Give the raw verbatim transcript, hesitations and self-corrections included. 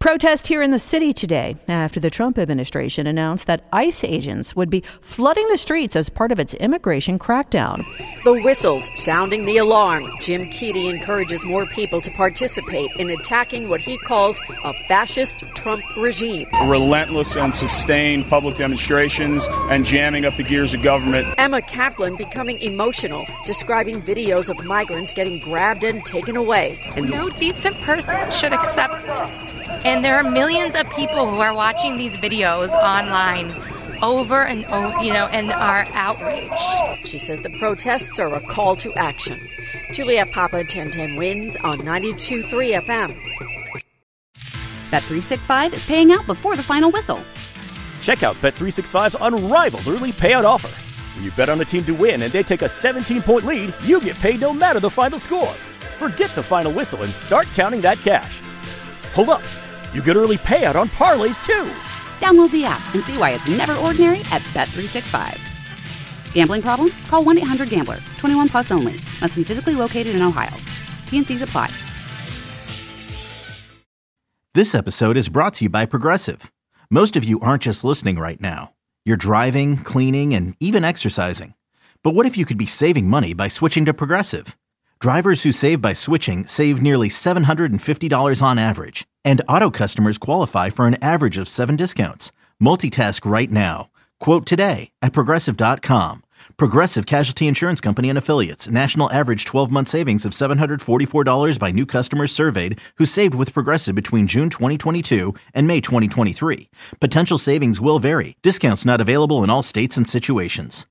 Protest here in the city today after the Trump administration announced that ICE agents would be flooding the streets as part of its immigration crackdown. The whistles sounding the alarm. Jim Keady encourages more people to participate in attacking what he calls a fascist Trump regime. Relentless and sustained public demonstrations and jamming up the gears of government. Emma Kaplan becoming emotional, describing videos of migrants getting grabbed and taken away. And no decent person should accept this. And there are millions of people who are watching these videos online over and over, you know, and are outraged. She says the protests are a call to action. Juliet Papa, ten ten Wins on ninety-two point three F M. Bet three sixty-five is paying out before the final whistle. Check out Bet three sixty-five's unrivaled early payout offer. When you bet on a team to win and they take a seventeen-point lead, you get paid no matter the final score. Forget the final whistle and start counting that cash. Hold up. You get early payout on parlays, too. Download the app and see why it's never ordinary at Bet three sixty-five. Gambling problem? Call one eight hundred gambler. twenty-one plus only. Must be physically located in Ohio. T N Cs apply. This episode is brought to you by Progressive. Most of you aren't just listening right now. You're driving, cleaning, and even exercising. But what if you could be saving money by switching to Progressive? Drivers who save by switching save nearly seven hundred fifty dollars on average. And auto customers qualify for an average of seven discounts. Multitask right now. Quote today at Progressive dot com. Progressive Casualty Insurance Company and Affiliates. National average twelve-month savings of seven hundred forty-four dollars by new customers surveyed who saved with Progressive between June twenty twenty-two and May twenty twenty-three. Potential savings will vary. Discounts not available in all states and situations.